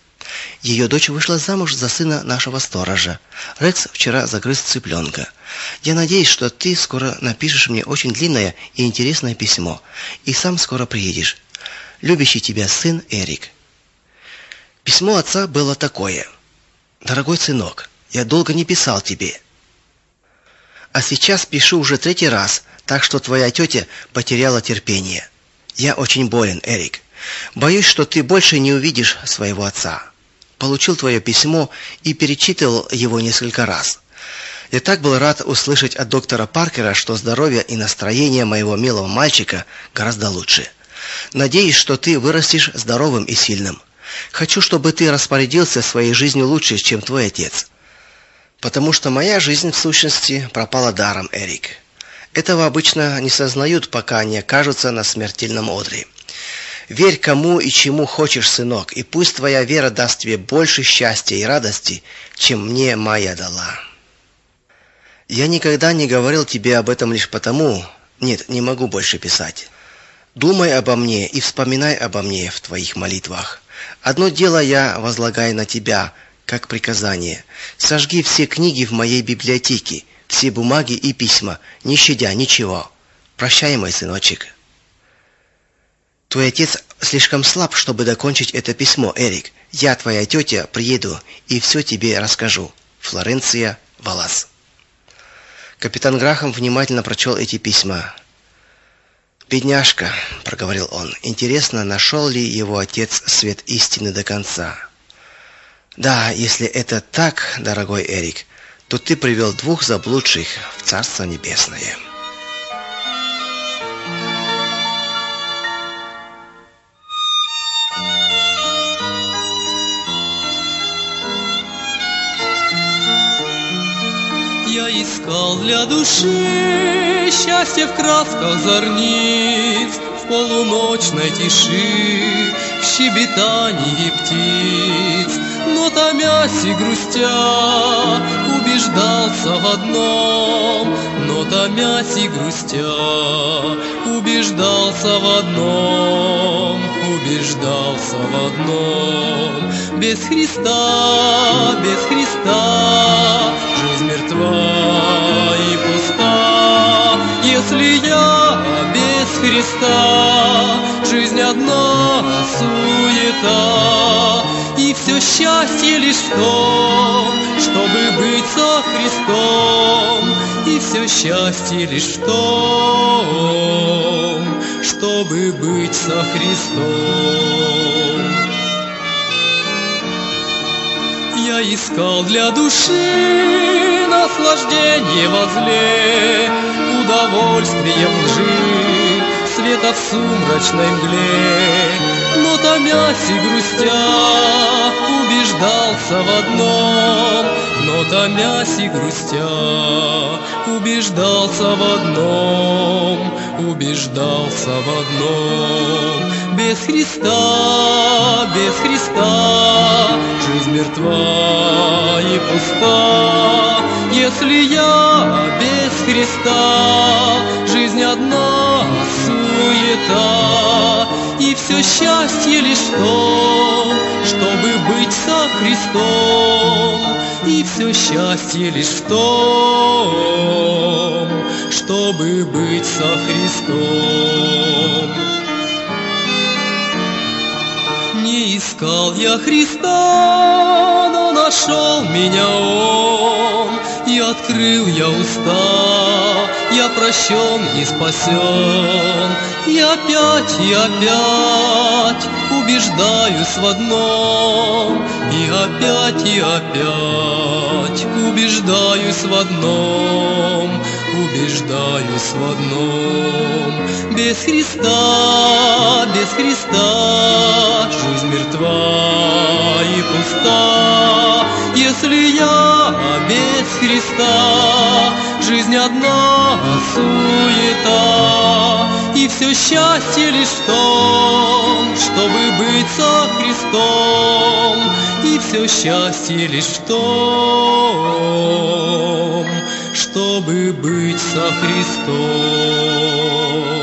Ее дочь вышла замуж за сына нашего сторожа. Рекс вчера загрыз цыпленка. Я надеюсь, что ты скоро напишешь мне очень длинное и интересное письмо, и сам скоро приедешь. Любящий тебя сын Эрик. Письмо отца было такое: «Дорогой сынок, я долго не писал тебе. А сейчас пишу уже третий раз, так что твоя тетя потеряла терпение. Я очень болен, Эрик. Боюсь, что ты больше не увидишь своего отца. Получил твое письмо и перечитывал его несколько раз. Я так был рад услышать от доктора Паркера, что здоровье и настроение моего милого мальчика гораздо лучше. Надеюсь, что ты вырастешь здоровым и сильным. Хочу, чтобы ты распорядился своей жизнью лучше, чем твой отец. Потому что моя жизнь в сущности пропала даром, Эрик. Этого обычно не сознают, пока не окажутся на смертельном одре. Верь кому и чему хочешь, сынок, и пусть твоя вера даст тебе больше счастья и радости, чем мне моя дала. Я никогда не говорил тебе об этом лишь потому, нет, не могу больше писать. Думай обо мне и вспоминай обо мне в твоих молитвах. Одно дело я возлагаю на тебя, как приказание. Сожги все книги в моей библиотеке, все бумаги и письма, не щадя ничего. Прощай, мой сыночек. Твой отец слишком слаб, чтобы докончить это письмо, Эрик. Я, твоя тетя, приеду и все тебе расскажу. Флоренция Валас. Капитан Грахам внимательно прочел эти письма. «Бедняжка», — проговорил он, — «интересно, нашел ли его отец свет истины до конца?» «Да, если это так, дорогой Эрик, то ты привел двух заблудших в Царство Небесное». Я искал для души счастье в красках зорниц, в полуночной тиши, в щебетании птиц. Но томясь и грустя, убеждался в одном, но томясь и грустя, убеждался в одном, убеждался в одном. Без Христа, без Христа жизнь мертва и пуста. Если я без Христа, жизнь одна суета. И все счастье лишь в том, чтобы быть со Христом. И все счастье лишь в том, чтобы быть со Христом. Я искал для души наслаждение во зле, удовольствие в лжи, света в сумрачной мгле. Но томясь и грустя, убеждался в одном, но томясь и грустя, убеждался в одном, убеждался в одном. Без Христа, без Христа жизнь мертва и пуста. Если я без Христа, жизнь одна суета. И все счастье лишь в том, чтобы быть со Христом. И все счастье лишь в том, чтобы быть со Христом. Не искал я Христа, но нашел меня Он, и открыл я уста, я прощен и спасен. И опять, и опять убеждаюсь в одном, и опять, и опять убеждаюсь в одном, убеждаюсь в одном. Без Христа, без Христа жизнь мертва и пуста. Если я без Христа, жизнь одна суета. И все счастье лишь в том, чтобы быть со Христом. И все счастье лишь в том, чтобы быть со Христом.